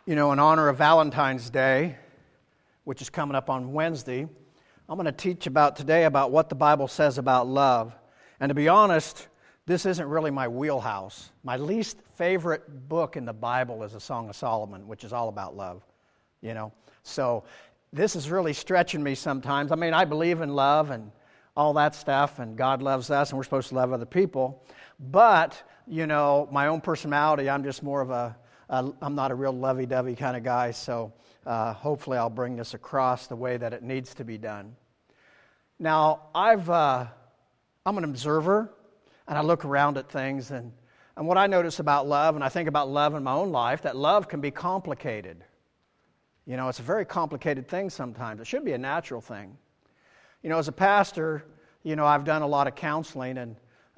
In honor of Valentine's Day, which is coming up on Wednesday, I'm going to teach today about what the Bible says about love. And to be honest, this isn't really my wheelhouse. My least favorite book in the Bible is the Song of Solomon, which is all about love, So this is really stretching me sometimes. I mean, I believe in love and all that stuff, and God loves us, and we're supposed to love other people. But, my own personality, I'm just more of I'm not a real lovey-dovey kind of guy, so hopefully I'll bring this across the way that it needs to be done. Now, I'm an observer, and I look around at things, and what I notice about love, and I think about love in my own life, that love can be complicated. It's a very complicated thing sometimes. It should be a natural thing. As a pastor, I've done a lot of counseling, and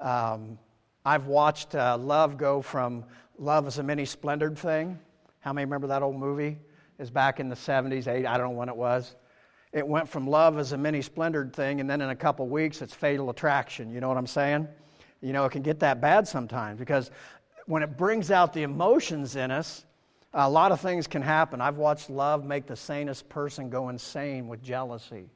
I've watched love go from love as a mini splendored thing. How many remember that old movie? It's back in the 70s, 80s, I don't know when it was. It went from love as a mini splendored thing, and then in a couple weeks, it's fatal attraction. You know what I'm saying? It can get that bad sometimes, because when it brings out the emotions in us, a lot of things can happen. I've watched love make the sanest person go insane with jealousy.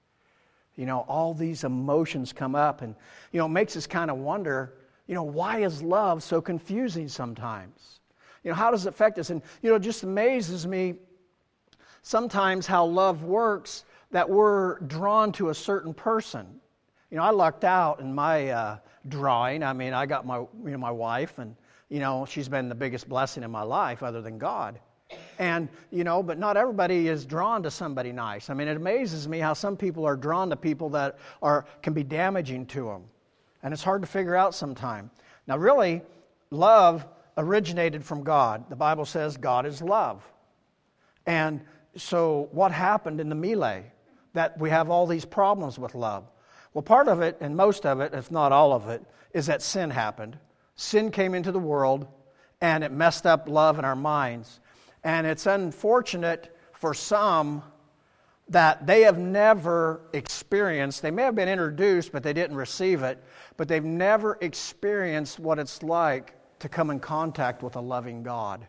All these emotions come up, and, it makes us kind of wonder, why is love so confusing sometimes? How does it affect us? And, it just amazes me sometimes how love works, that we're drawn to a certain person. I lucked out in my drawing. I mean, I got my wife, and, she's been the biggest blessing in my life other than God. And, but not everybody is drawn to somebody nice. I mean, it amazes me how some people are drawn to people that can be damaging to them. And it's hard to figure out sometimes. Now, really, love originated from God. The Bible says God is love. And so what happened in the melee? That we have all these problems with love. Well, part of it, and most of it, if not all of it, is that sin happened. Sin came into the world, and it messed up love in our minds. And it's unfortunate for some that they have never experienced, they may have been introduced, but they didn't receive it, but they've never experienced what it's like to come in contact with a loving God.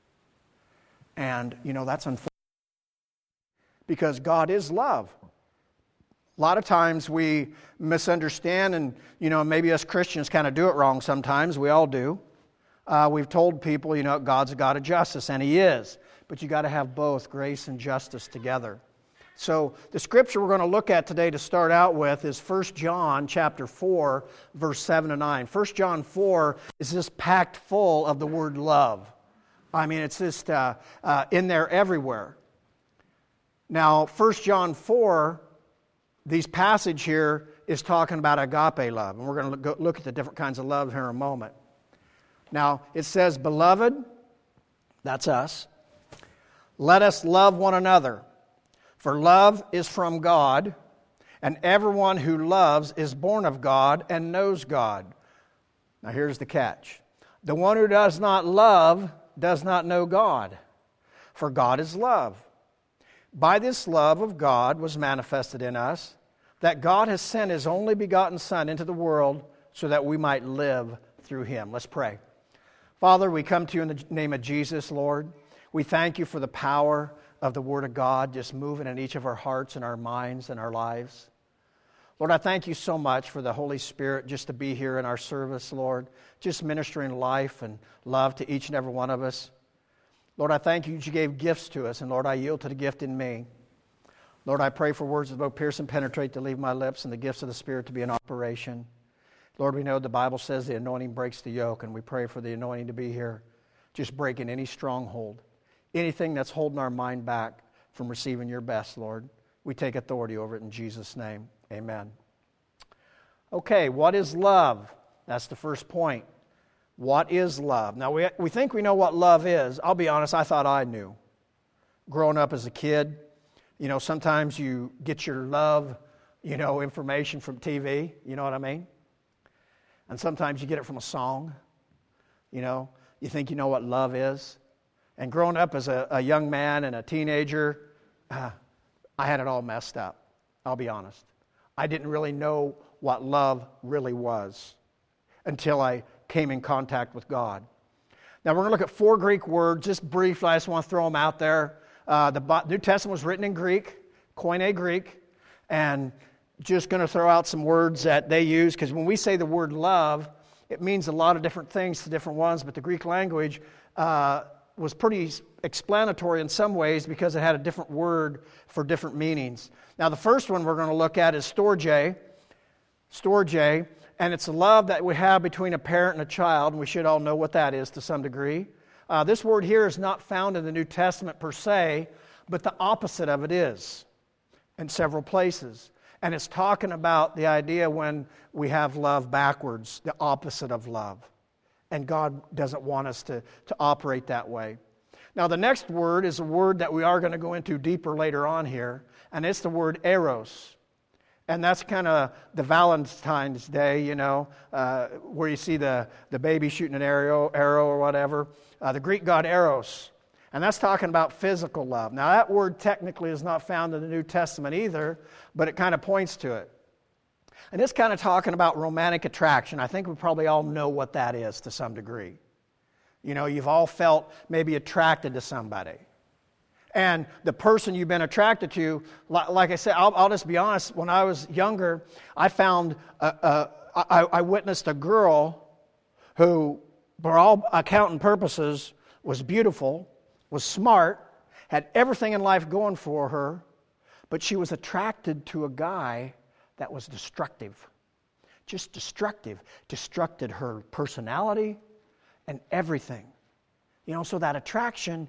And, that's unfortunate, because God is love. A lot of times we misunderstand, and, maybe us Christians kind of do it wrong sometimes. We all do. We've told people, God's a God of justice, and He is. But you got to have both grace and justice together. So the scripture we're going to look at today to start out with is 1 John chapter 4, verse 7 to 9. 1 John 4 is just packed full of the word love. I mean, it's just in there everywhere. Now, 1 John 4, this passage here is talking about agape love. And we're going to look at the different kinds of love here in a moment. Now, it says, "Beloved," that's us, "let us love one another. For love is from God, and everyone who loves is born of God and knows God." Now here's the catch. "The one who does not love does not know God, for God is love. By this love of God was manifested in us, that God has sent His only begotten Son into the world so that we might live through Him." Let's pray. Father, we come to You in the name of Jesus, Lord. We thank You for the power of the Word of God just moving in each of our hearts and our minds and our lives. Lord, I thank You so much for the Holy Spirit just to be here in our service, Lord, just ministering life and love to each and every one of us. Lord, I thank You that You gave gifts to us, and Lord, I yield to the gift in me. Lord, I pray for words that both pierce and penetrate to leave my lips, and the gifts of the Spirit to be in operation. Lord, we know the Bible says the anointing breaks the yoke, and we pray for the anointing to be here, just breaking any stronghold. Anything that's holding our mind back from receiving Your best, Lord, we take authority over it in Jesus' name. Amen. Okay, what is love? That's the first point. What is love? Now, we think we know what love is. I'll be honest, I thought I knew. Growing up as a kid, sometimes you get your love, information from TV. You know what I mean? And sometimes you get it from a song. You think you know what love is. And growing up as a young man and a teenager, I had it all messed up. I'll be honest. I didn't really know what love really was until I came in contact with God. Now, we're going to look at 4 Greek words, just briefly. I just want to throw them out there. The New Testament was written in Greek, Koine Greek, and just going to throw out some words that they use, because when we say the word love, it means a lot of different things to different ones, but the Greek language was pretty explanatory in some ways because it had a different word for different meanings. Now, the first one we're going to look at is storge, and it's a love that we have between a parent and a child, and we should all know what that is to some degree. This word here is not found in the New Testament per se, but the opposite of it is in several places. And it's talking about the idea when we have love backwards, the opposite of love. And God doesn't want us to operate that way. Now, the next word is a word that we are going to go into deeper later on here, and it's the word eros. And that's kind of the Valentine's Day, where you see the baby shooting an arrow or whatever. The Greek god eros. And that's talking about physical love. Now, that word technically is not found in the New Testament either, but it kind of points to it. And it's kind of talking about romantic attraction. I think we probably all know what that is to some degree. You've all felt maybe attracted to somebody. And the person you've been attracted to, like I said, I'll just be honest, when I was younger, I found, I witnessed a girl who, for all accounting purposes, was beautiful, was smart, had everything in life going for her, but she was attracted to a guy that was destructive. Just destructive. Destructed her personality and everything. So that attraction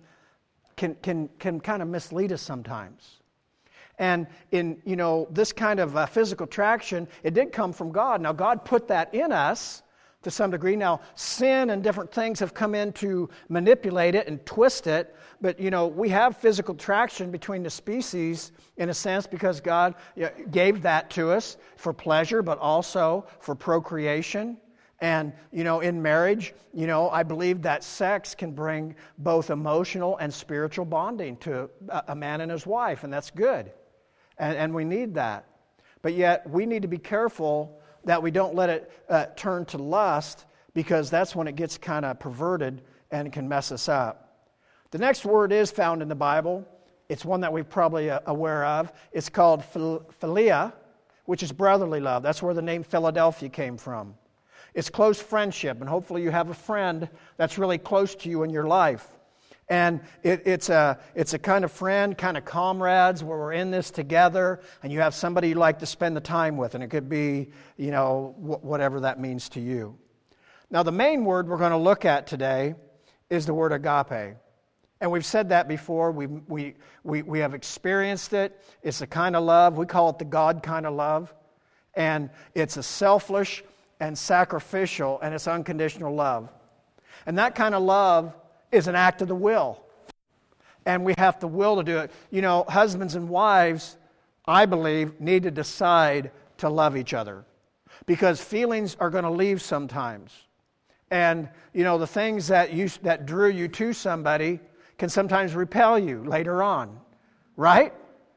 can kind of mislead us sometimes. And in, this kind of physical attraction, it did come from God. Now, God put that in us to some degree. Now, sin and different things have come in to manipulate it and twist it. But, we have physical attraction between the species in a sense because God gave that to us for pleasure, but also for procreation. And, in marriage, I believe that sex can bring both emotional and spiritual bonding to a man and his wife, and that's good. And we need that. But yet, we need to be careful that we don't let it turn to lust, because that's when it gets kind of perverted and it can mess us up. The next word is found in the Bible. It's one that we're probably aware of. It's called philia, which is brotherly love. That's where the name Philadelphia came from. It's close friendship, and hopefully you have a friend that's really close to you in your life. And it's a kind of friend, kind of comrades, where we're in this together, and you have somebody you like to spend the time with, and it could be, whatever that means to you. Now, the main word we're going to look at today is the word agape. And we've said that before. We have experienced it. It's a kind of love. We call it the God kind of love. And it's a selfish and sacrificial, and it's unconditional love. And that kind of love is an act of the will. And we have the will to do it. Husbands and wives, I believe, need to decide to love each other. Because feelings are going to leave sometimes. And, the things that drew you to somebody can sometimes repel you later on. Right?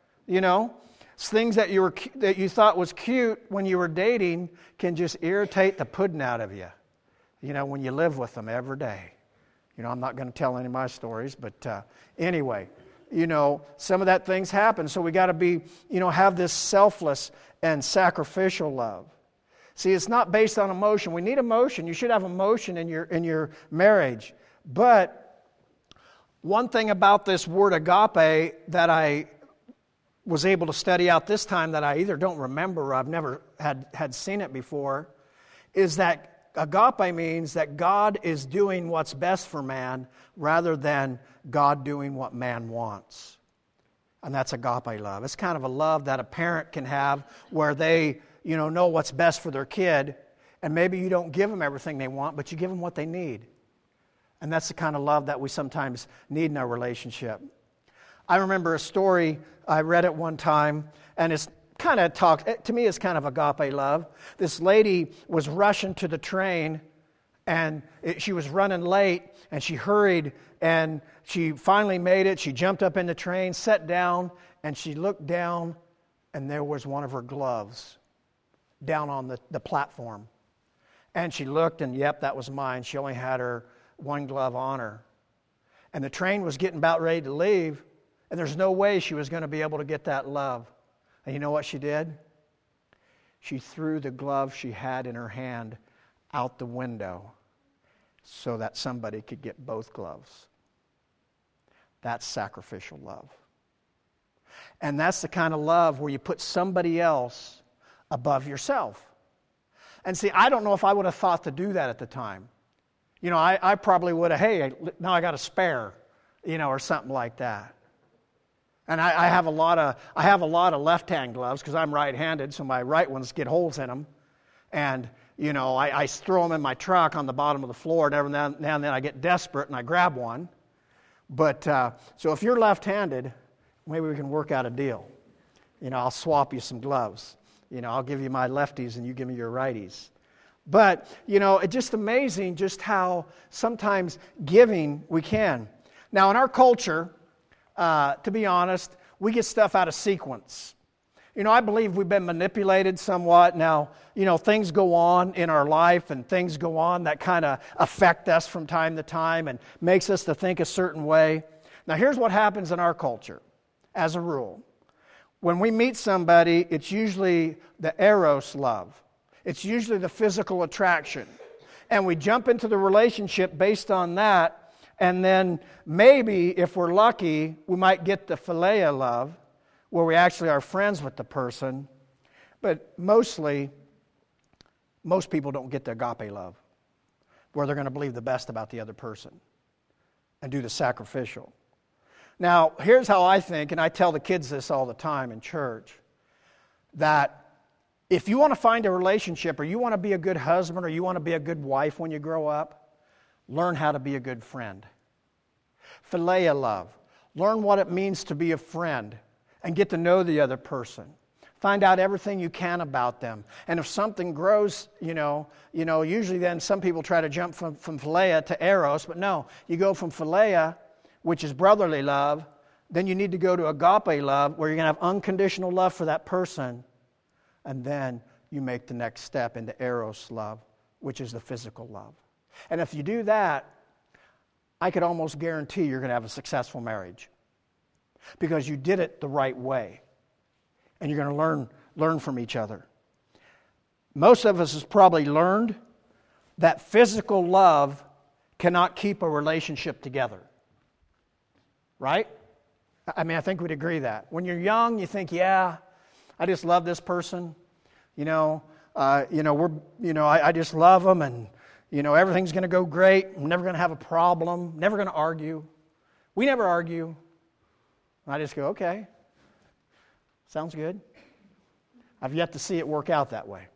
Things that you thought was cute when you were dating can just irritate the pudding out of you. When you live with them every day. I'm not going to tell any of my stories, but anyway, some of that things happen. So we got to be, have this selfless and sacrificial love. See, it's not based on emotion. We need emotion. You should have emotion in your marriage. But one thing about this word agape that I was able to study out this time that I either don't remember or I've never had seen it before is that agape means that God is doing what's best for man rather than God doing what man wants. And that's agape love. It's kind of a love that a parent can have where they, know what's best for their kid, and maybe you don't give them everything they want, but you give them what they need. And that's the kind of love that we sometimes need in our relationship. I remember a story, I read it one time, and it's kind of to me it's kind of agape love. This lady was rushing to the train, and she was running late, and she hurried, and she finally made it. She jumped up in the train, sat down, and she looked down, and there was one of her gloves down on the platform. And she looked, and yep, that was mine. She only had her one glove on her. And the train was getting about ready to leave, and there's no way she was going to be able to get that love. And you know what she did? She threw the glove she had in her hand out the window so that somebody could get both gloves. That's sacrificial love. And that's the kind of love where you put somebody else above yourself. And see, I don't know if I would have thought to do that at the time. You know, I probably would have, hey, now I got a spare, you know, or something like that. And I have a lot of left-hand gloves because I'm right-handed, so my right ones get holes in them. And, you know, I throw them in my truck on the bottom of the floor, and every now and then I get desperate and I grab one. But, so if you're left-handed, maybe we can work out a deal. You know, I'll swap you some gloves. You know, I'll give you my lefties and you give me your righties. But, you know, it's just amazing just how sometimes giving we can. Now, in our culture, to be honest, we get stuff out of sequence. You know, I believe we've been manipulated somewhat. Now, you know, things go on in our life and things go on that kind of affect us from time to time and makes us to think a certain way. Now, here's what happens in our culture, as a rule. When we meet somebody, it's usually the eros love. It's usually the physical attraction. And we jump into the relationship based on that. And then maybe, if we're lucky, we might get the philia love, where we actually are friends with the person. But mostly, most people don't get the agape love, where they're going to believe the best about the other person and do the sacrificial. Now, here's how I think, and I tell the kids this all the time in church, that if you want to find a relationship, or you want to be a good husband, or you want to be a good wife when you grow up, learn how to be a good friend. Philia love. Learn what it means to be a friend and get to know the other person. Find out everything you can about them. And if something grows, you know, usually then some people try to jump from philia to eros, but no, you go from philia, which is brotherly love, then you need to go to agape love, where you're going to have unconditional love for that person. And then you make the next step into eros love, which is the physical love. And if you do that, I could almost guarantee you're going to have a successful marriage, because you did it the right way. And you're going to learn from each other. Most of us has probably learned that physical love cannot keep a relationship together. Right? I mean, I think we'd agree that. When you're young, you think, yeah, I just love this person. I just love them, and everything's going to go great. I'm never going to have a problem. Never going to argue. We never argue. I just go, okay, sounds good. I've yet to see it work out that way,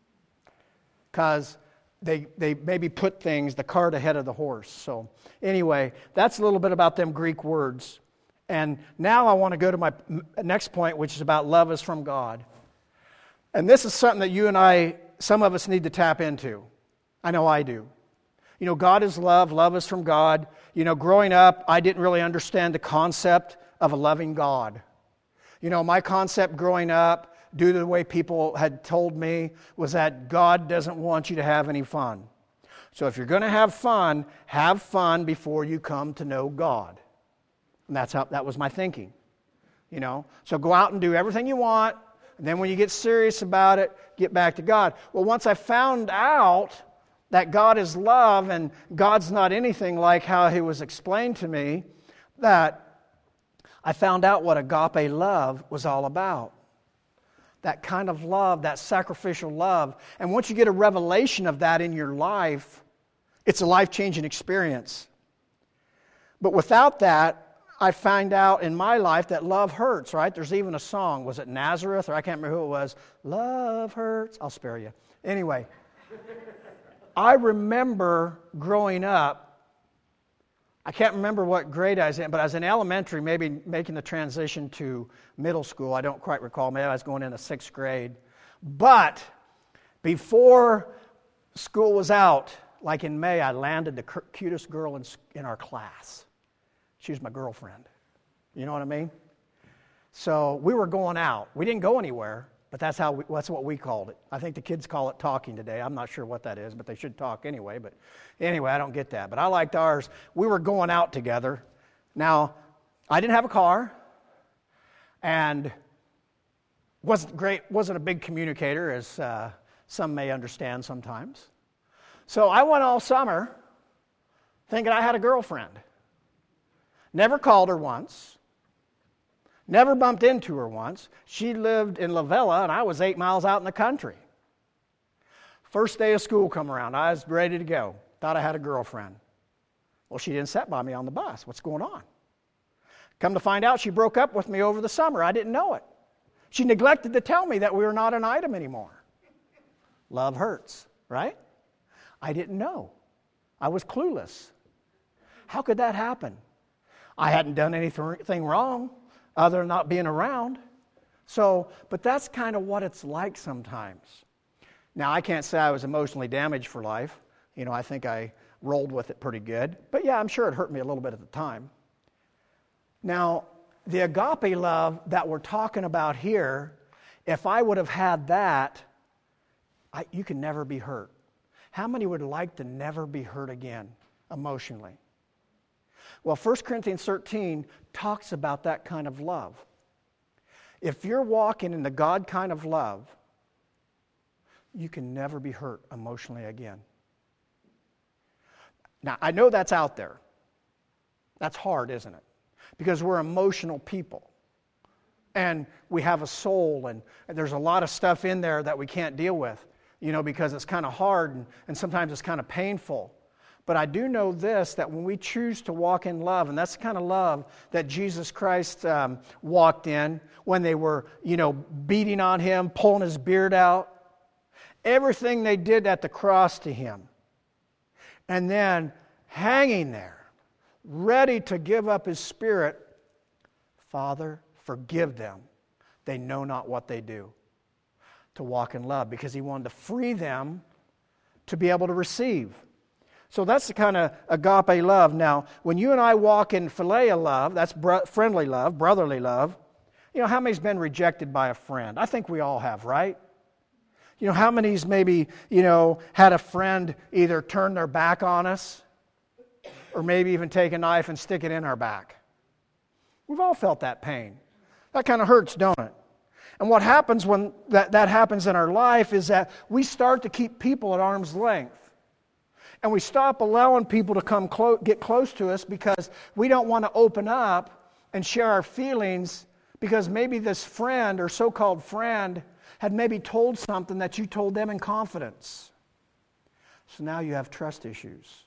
because they maybe put the cart ahead of the horse. So anyway, that's a little bit about them Greek words. And now I want to go to my next point, which is about love is from God. And this is something that you and I, some of us need to tap into. I know I do. God is love. Love is from God. Growing up, I didn't really understand the concept of a loving God. My concept growing up, due to the way people had told me, was that God doesn't want you to have any fun. So if you're going to have fun before you come to know God. And that was my thinking. So go out and do everything you want, and then when you get serious about it, get back to God. Well, once I found out that God is love and God's not anything like how He was explained to me, that I found out what agape love was all about. That kind of love, that sacrificial love. And once you get a revelation of that in your life, it's a life-changing experience. But without that, I find out in my life that love hurts, right? There's even a song. Was it Nazareth? Or I can't remember who it was. Love hurts. I'll spare you. Anyway, I remember growing up, I can't remember what grade I was in, but I was in elementary, maybe making the transition to middle school. I don't quite recall. Maybe I was going into 6th grade. But before school was out, like in May, I landed the cutest girl in our class. She was my girlfriend. You know what I mean? So we were going out. We didn't go anywhere, But that's what we called it. I think the kids call it talking today. I'm not sure what that is, but they should talk anyway. But anyway, I don't get that. But I liked ours. We were going out together. Now, I didn't have a car, and wasn't a big communicator, as some may understand sometimes. So I went all summer thinking I had a girlfriend. Never called her once. Never bumped into her once. She lived in La Vella, and I was 8 miles out in the country. First day of school come around. I was ready to go. Thought I had a girlfriend. Well, she didn't sit by me on the bus. What's going on? Come to find out, she broke up with me over the summer. I didn't know it. She neglected to tell me that we were not an item anymore. Love hurts, right? I didn't know. I was clueless. How could that happen? I hadn't done anything wrong other than not being around. But that's kind of what it's like sometimes. Now, I can't say I was emotionally damaged for life. I think I rolled with it pretty good. But yeah, I'm sure it hurt me a little bit at the time. Now, the agape love that we're talking about here, if I would have had that, you can never be hurt. How many would like to never be hurt again emotionally? Well, 1 Corinthians 13 talks about that kind of love. If you're walking in the God kind of love, you can never be hurt emotionally again. Now, I know that's out there. That's hard, isn't it? Because we're emotional people. And we have a soul, and there's a lot of stuff in there that we can't deal with, because it's kind of hard and sometimes it's kind of painful. But I do know this, that when we choose to walk in love, and that's the kind of love that Jesus Christ walked in when they were, beating on him, pulling his beard out, everything they did at the cross to him, and then hanging there, ready to give up his spirit. Father, forgive them. They know not what they do. To walk in love, because he wanted to free them to be able to receive. So that's the kind of agape love. Now, when you and I walk in philea love, that's friendly love, brotherly love. How many's been rejected by a friend? I think we all have, right? How many's maybe, had a friend either turn their back on us, or maybe even take a knife and stick it in our back? We've all felt that pain. That kind of hurts, don't it? And what happens when that happens in our life is that we start to keep people at arm's length. And we stop allowing people to get close to us because we don't want to open up and share our feelings, because maybe this friend or so-called friend had maybe told something that you told them in confidence. So now you have trust issues,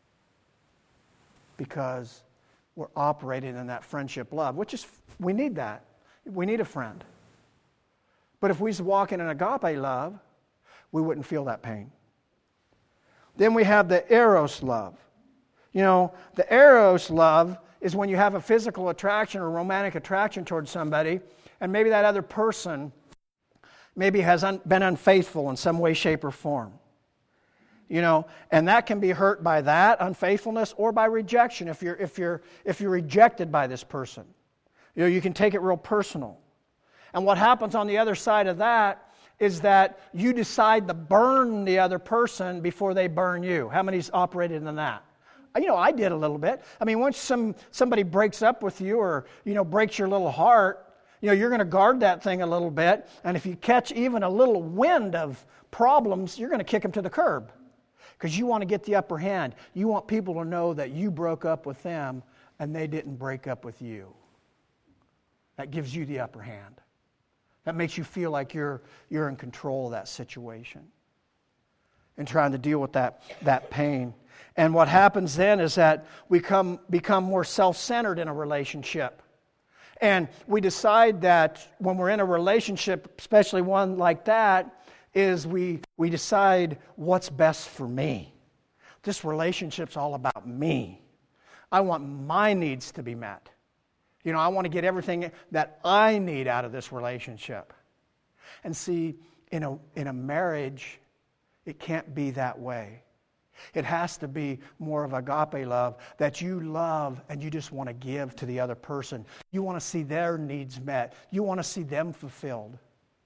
because we're operating in that friendship love, we need that. We need a friend. But if we was walking in agape love, we wouldn't feel that pain. Then we have the eros love. The eros love is when you have a physical attraction or romantic attraction towards somebody, and maybe that other person maybe has been unfaithful in some way, shape, or form. And that can be hurt by that unfaithfulness or by rejection. If you're rejected by this person, you can take it real personal. And what happens on the other side of that is that you decide to burn the other person before they burn you. How many's operated in that? I did a little bit. Once somebody breaks up with you or breaks your little heart, you're going to guard that thing a little bit. And if you catch even a little wind of problems, you're going to kick them to the curb, because you want to get the upper hand. You want people to know that you broke up with them and they didn't break up with you. That gives you the upper hand. That makes you feel like you're in control of that situation and trying to deal with that pain. And what happens then is that we become more self-centered in a relationship. And we decide that when we're in a relationship, especially one like that, is we decide what's best for me. This relationship's all about me. I want my needs to be met. I want to get everything that I need out of this relationship. And see, in a marriage, it can't be that way. It has to be more of agape love, that you love and you just want to give to the other person. You want to see their needs met. You want to see them fulfilled.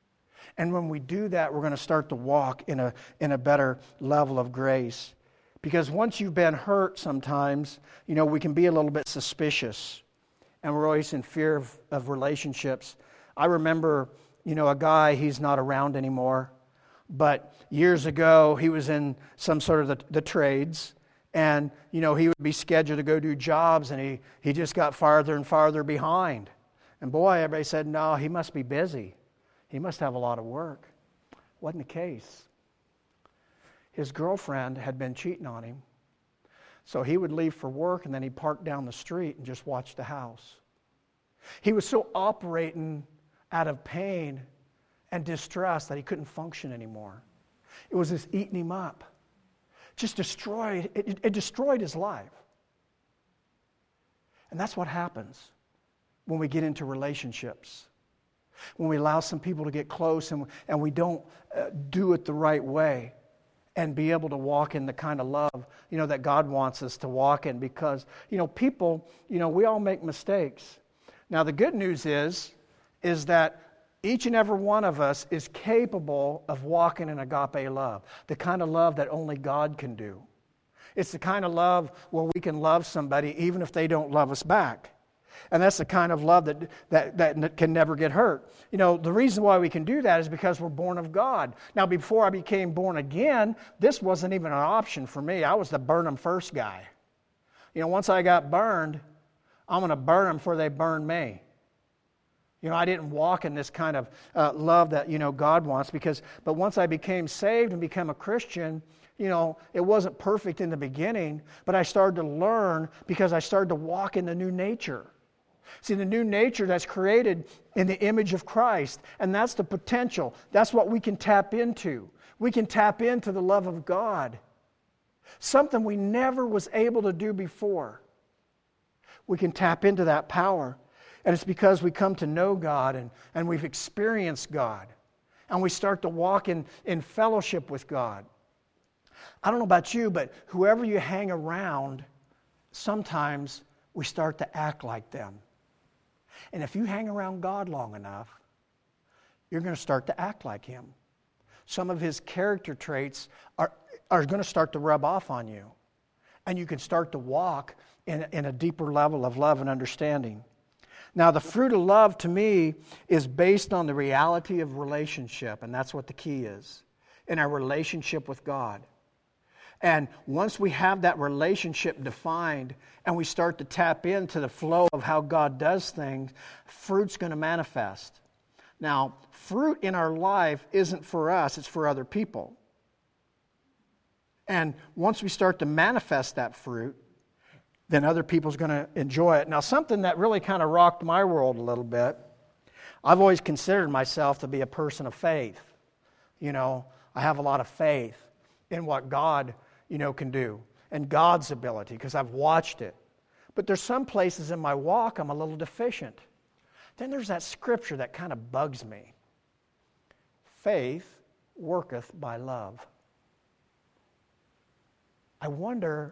And when we do that, we're going to start to walk in a better level of grace. Because once you've been hurt sometimes, we can be a little bit suspicious. And we're always in fear of relationships. I remember, a guy, he's not around anymore. But years ago, he was in some sort of the trades. And, he would be scheduled to go do jobs, and he just got farther and farther behind. And boy, everybody said, no, he must be busy. He must have a lot of work. Wasn't the case. His girlfriend had been cheating on him. So he would leave for work, and then he'd park down the street and just watch the house. He was so operating out of pain and distress that he couldn't function anymore. It was just eating him up. Just destroyed, it destroyed his life. And that's what happens when we get into relationships. When we allow some people to get close and we don't do it the right way and be able to walk in the kind of love, that God wants us to walk in. Because, people, we all make mistakes. Now, the good news is that each and every one of us is capable of walking in agape love, the kind of love that only God can do. It's the kind of love where we can love somebody even if they don't love us back. And that's the kind of love that can never get hurt. The reason why we can do that is because we're born of God. Now, before I became born again, this wasn't even an option for me. I was the burn them first guy. Once I got burned, I'm going to burn them before they burn me. I didn't walk in this kind of love that, God wants. But once I became saved and became a Christian, it wasn't perfect in the beginning, but I started to learn because I started to walk in the new nature. See, the new nature that's created in the image of Christ, and that's the potential. That's what we can tap into. We can tap into the love of God. Something we never was able to do before. We can tap into that power. And it's because we come to know God and we've experienced God. And we start to walk in fellowship with God. I don't know about you, but whoever you hang around, sometimes we start to act like them. And if you hang around God long enough, you're going to start to act like Him. Some of His character traits are going to start to rub off on you. And you can start to walk in a deeper level of love and understanding. Now, the fruit of love to me is based on the reality of relationship, and that's what the key is, in our relationship with God. And once we have that relationship defined and we start to tap into the flow of how God does things, fruit's going to manifest. Now, fruit in our life isn't for us, it's for other people. And once we start to manifest that fruit, then other people's going to enjoy it. Now, something that really kind of rocked my world a little bit, I've always considered myself to be a person of faith. I have a lot of faith in what God, can do, and God's ability, because I've watched it. But there's some places in my walk I'm a little deficient. Then there's that scripture that kind of bugs me. Faith worketh by love. I wonder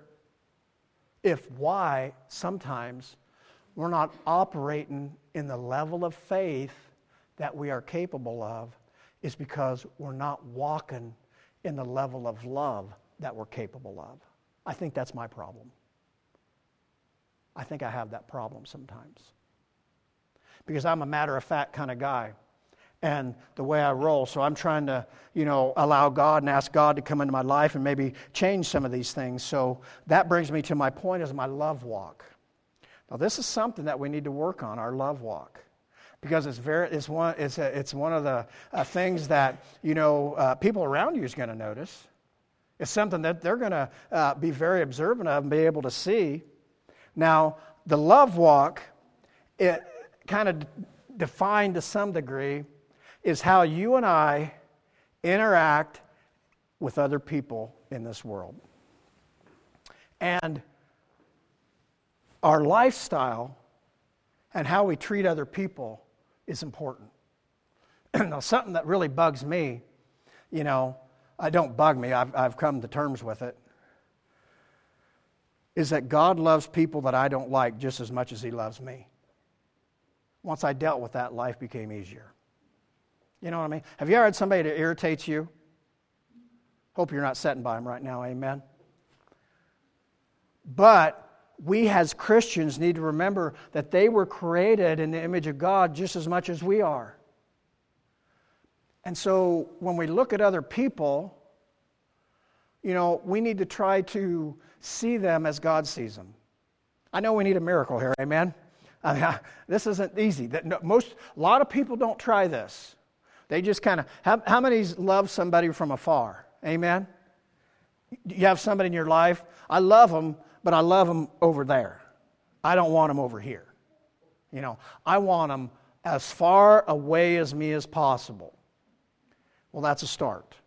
why sometimes we're not operating in the level of faith that we are capable of is because we're not walking in the level of love that we're capable of. I think that's my problem. I think I have that problem sometimes. Because I'm a matter-of-fact kind of guy. And the way I roll, so I'm trying to, allow God and ask God to come into my life and maybe change some of these things. So that brings me to my point is my love walk. Now this is something that we need to work on, our love walk. Because it's one of the things that, people around you is going to notice. It's something that they're going to be very observant of and be able to see. Now, the love walk, it kind of defined to some degree, is how you and I interact with other people in this world. And our lifestyle and how we treat other people is important. Now, something that really bugs me, don't bug me, I've come to terms with it, is that God loves people that I don't like just as much as He loves me. Once I dealt with that, life became easier. You know what I mean? Have you ever had somebody that irritates you? Hope you're not sitting by them right now, amen? But we as Christians need to remember that they were created in the image of God just as much as we are. And so when we look at other people, we need to try to see them as God sees them. I know we need a miracle here, amen? This isn't easy. A lot of people don't try this. They just kind of, how many love somebody from afar? Amen? You have somebody in your life, I love them, but I love them over there. I don't want them over here. I want them as far away as me as possible. Well, that's a start.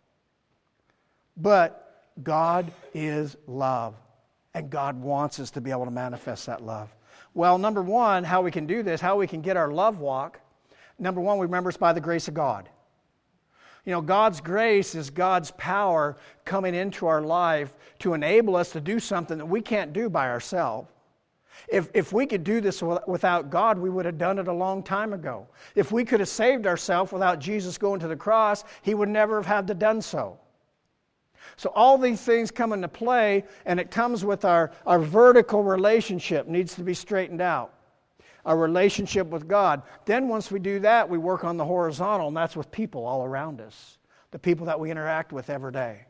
But God is love, and God wants us to be able to manifest that love. Well, number one, how we can do this, how we can get our love walk, number one, we remember it's by the grace of God. God's grace is God's power coming into our life to enable us to do something that we can't do by ourselves. If we could do this without God, we would have done it a long time ago. If we could have saved ourselves without Jesus going to the cross, He would never have had to done so. So all these things come into play, and it comes with our vertical relationship needs to be straightened out. Our relationship with God. Then once we do that, we work on the horizontal, and that's with people all around us, the people that we interact with every day.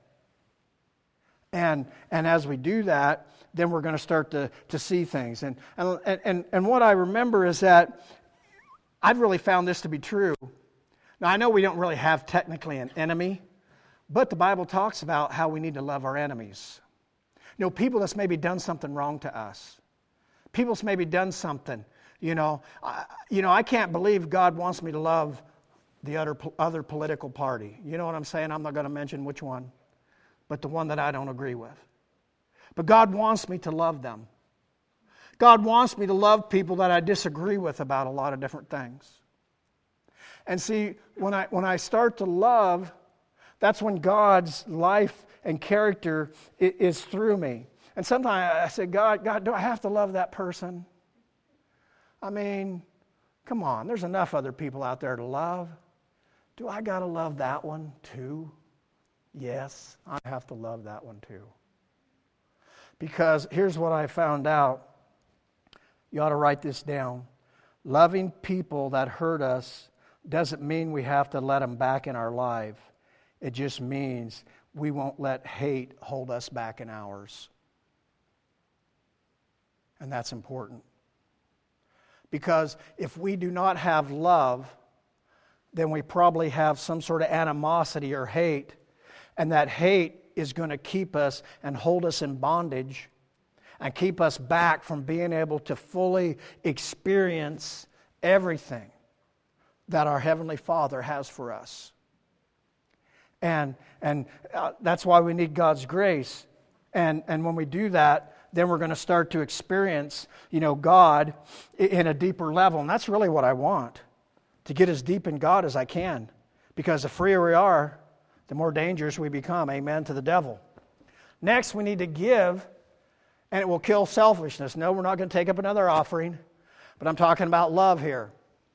And as we do that, then we're going to start to see things. And what I remember is that I've really found this to be true. Now, I know we don't really have technically an enemy, but the Bible talks about how we need to love our enemies. People that's maybe done something wrong to us. People that's maybe done something. I can't believe God wants me to love the other political party. You know what I'm saying? I'm not going to mention which one, but the one that I don't agree with. But God wants me to love them. God wants me to love people that I disagree with about a lot of different things. And see, when I start to love, that's when God's life and character is through me. And sometimes I say, God, do I have to love that person? I mean, come on, there's enough other people out there to love. Do I got to love that one too? Yes, I have to love that one too. Because here's what I found out. You ought to write this down. Loving people that hurt us doesn't mean we have to let them back in our life. It just means we won't let hate hold us back in ours. And that's important. Because if we do not have love, then we probably have some sort of animosity or hate. And that hate is going to keep us and hold us in bondage and keep us back from being able to fully experience everything that our Heavenly Father has for us. And that's why we need God's grace. And when we do that, then we're going to start to experience, God in a deeper level. And that's really what I want, to get as deep in God as I can. Because the freer we are, the more dangerous we become, amen, to the devil. Next, we need to give, and it will kill selfishness. No, we're not going to take up another offering, but I'm talking about love here.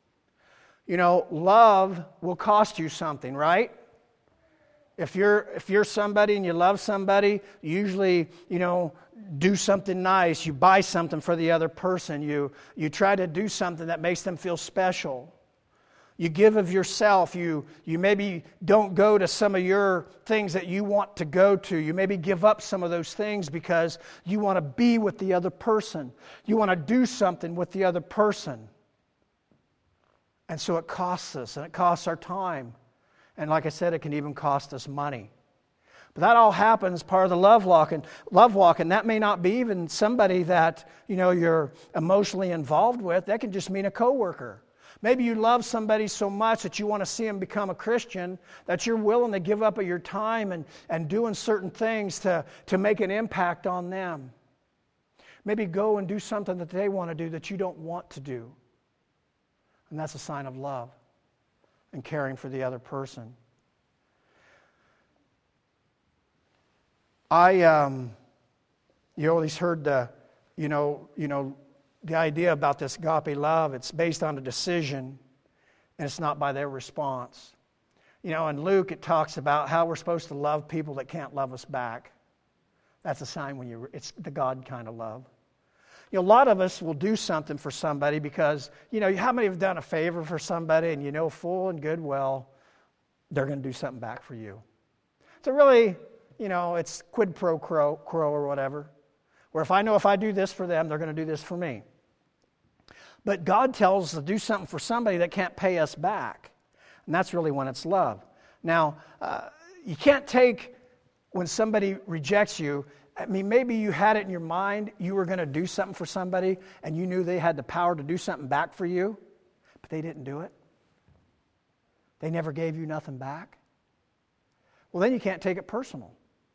Love will cost you something, right? If you're somebody and you love somebody, you usually, do something nice. You buy something for the other person. You try to do something that makes them feel special. You give of yourself. You maybe don't go to some of your things that you want to go to. You maybe give up some of those things because you want to be with the other person. You want to do something with the other person. And so it costs us, and it costs our time. And like I said, it can even cost us money. But that all happens part of the love walk, and that may not be even somebody that you're emotionally involved with. That can just mean a coworker. Maybe you love somebody so much that you want to see them become a Christian, that you're willing to give up of your time and doing certain things to make an impact on them. Maybe go and do something that they want to do that you don't want to do. And that's a sign of love and caring for the other person. You always heard the idea about this agape love. It's based on a decision, and it's not by their response. In Luke it talks about how we're supposed to love people that can't love us back. That's a sign it's the God kind of love. A lot of us will do something for somebody because, how many have done a favor for somebody and full and good well, they're going to do something back for you. So really, it's quid pro quo or whatever. Where if I do this for them, they're going to do this for me. But God tells us to do something for somebody that can't pay us back. And that's really when it's love. Now, you can't take when somebody rejects you. I mean, maybe you had it in your mind you were going to do something for somebody and you knew they had the power to do something back for you, but they didn't do it. They never gave you nothing back. Well, then you can't take it personal.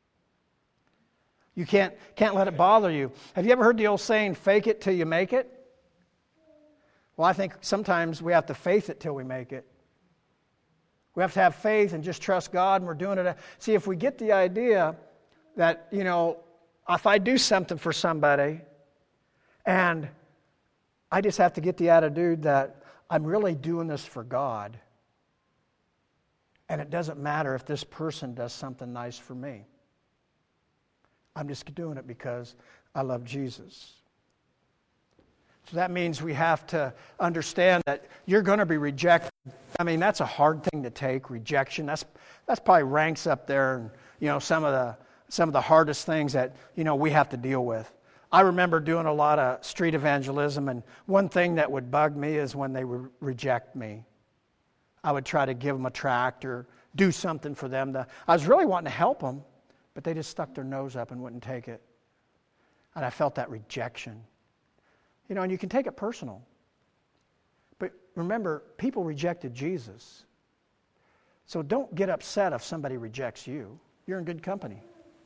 You can't let it bother you. Have you ever heard the old saying, fake it till you make it? Well, I think sometimes we have to faith it till we make it. We have to have faith and just trust God, and we're doing it. See, if we get the idea that, if I do something for somebody, and I just have to get the attitude that I'm really doing this for God, and it doesn't matter if this person does something nice for me. I'm just doing it because I love Jesus. So that means we have to understand that you're going to be rejected. I mean, that's a hard thing to take, rejection. That's probably ranks up there, and some of the hardest things that we have to deal with. I remember doing a lot of street evangelism, and one thing that would bug me is when they would reject me. I would try to give them a tract or do something for them. I was really wanting to help them, but they just stuck their nose up and wouldn't take it. And I felt that rejection. And you can take it personal. But remember, people rejected Jesus. So don't get upset if somebody rejects you. You're in good company.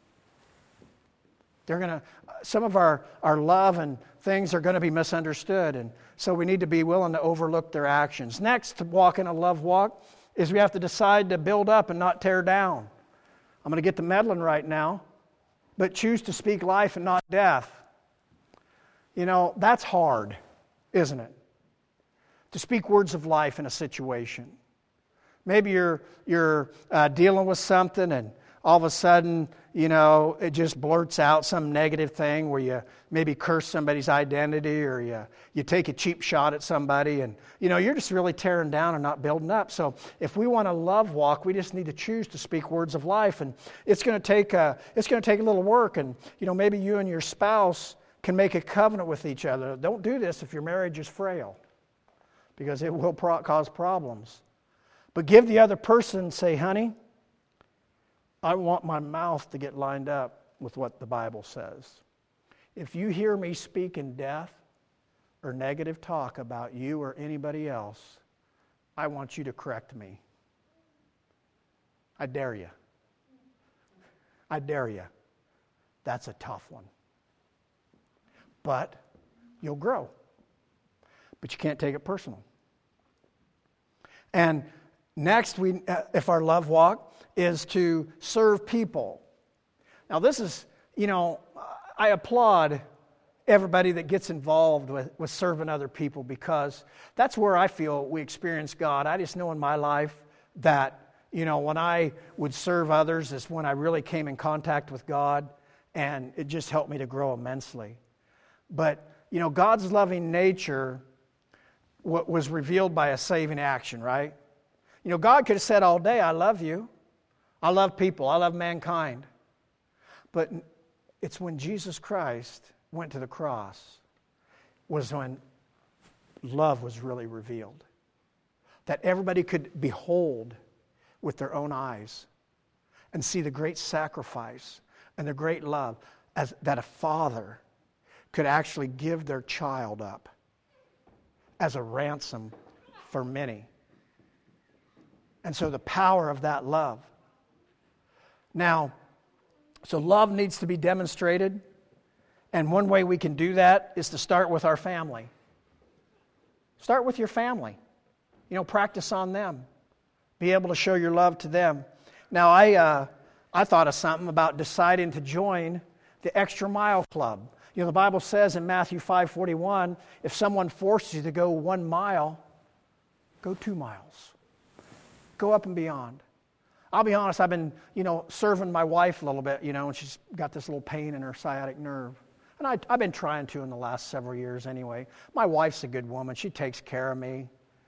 Some of our love and things are going to be misunderstood, and so we need to be willing to overlook their actions. Next, to walk in a love walk is we have to decide to build up and not tear down. I'm going to get the meddling right now, but choose to speak life and not death. That's hard, isn't it? To speak words of life in a situation. Maybe you're dealing with something and all of a sudden, it just blurts out some negative thing where you maybe curse somebody's identity or you take a cheap shot at somebody and, you're just really tearing down and not building up. So if we want a love walk, we just need to choose to speak words of life. And it's going to take a little work. And, maybe you and your spouse can make a covenant with each other. Don't do this if your marriage is frail because it will cause problems. But give the other person, say, honey, I want my mouth to get lined up with what the Bible says. If you hear me speak in death or negative talk about you or anybody else, I want you to correct me. I dare you. I dare you. That's a tough one. But you'll grow. But you can't take it personal. And next, if our love walk is to serve people. Now this is, I applaud everybody that gets involved with serving other people because that's where I feel we experience God. I just know in my life that, when I would serve others is when I really came in contact with God, and it just helped me to grow immensely. But, God's loving nature was revealed by a saving action, right? God could have said all day, I love you. I love people. I love mankind. But it's when Jesus Christ went to the cross was when love was really revealed. That everybody could behold with their own eyes and see the great sacrifice and the great love that a father could actually give their child up as a ransom for many. And so the power of that love. Now, so love needs to be demonstrated, and one way we can do that is to start with our family. Start with your family. Practice on them. Be able to show your love to them. Now, I thought of something about deciding to join the Extra Mile Club. The Bible says in Matthew 5:41, if someone forces you to go 1 mile, go 2 miles. Go up and beyond. I'll be honest, I've been, serving my wife a little bit, and she's got this little pain in her sciatic nerve. And I've been trying to in the last several years anyway. My wife's a good woman. She takes care of me,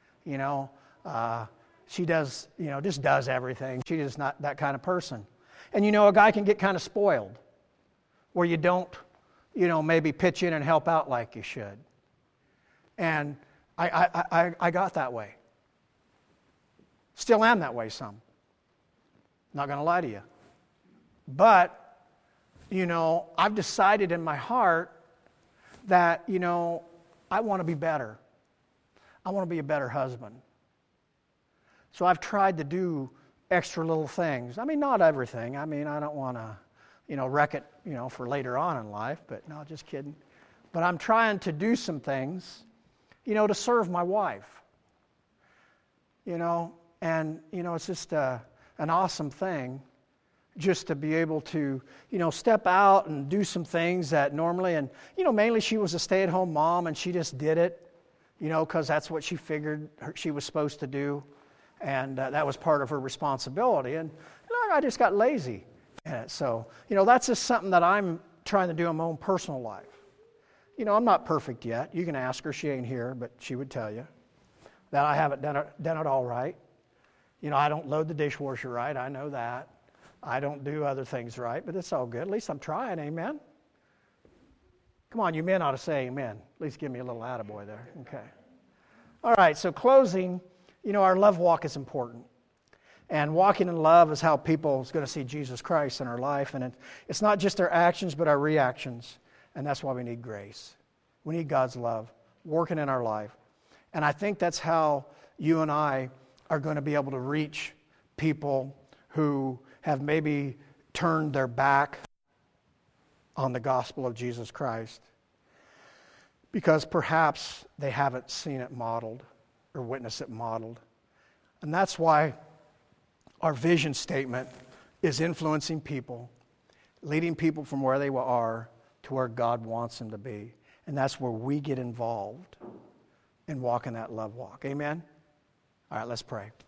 She does, just does everything. She is not that kind of person. And, a guy can get kind of spoiled where you don't, maybe pitch in and help out like you should. And I got that way. Still am that way some. Not going to lie to you. But, I've decided in my heart that, I want to be better. I want to be a better husband. So I've tried to do extra little things. I mean, not everything. I mean, I don't want to, wreck it, for later on in life, but no, just kidding. But I'm trying to do some things, to serve my wife. And, it's just an awesome thing just to be able to, step out and do some things that normally, and, mainly she was a stay-at-home mom and she just did it, because that's what she figured she was supposed to do. And that was part of her responsibility. And I just got lazy in it. So, that's just something that I'm trying to do in my own personal life. I'm not perfect yet. You can ask her. She ain't here, but she would tell you that I haven't done it all right. I don't load the dishwasher right. I know that. I don't do other things right, but it's all good. At least I'm trying, amen? Come on, you men ought to say amen. At least give me a little attaboy there. Okay. All right, so closing, our love walk is important. And walking in love is how people is going to see Jesus Christ in our life. And it's not just our actions, but our reactions. And that's why we need grace. We need God's love working in our life. And I think that's how you and I are going to be able to reach people who have maybe turned their back on the gospel of Jesus Christ because perhaps they haven't seen it modeled or witnessed it modeled. And that's why our vision statement is influencing people, leading people from where they are to where God wants them to be. And that's where we get involved in walking that love walk. Amen? All right, let's pray.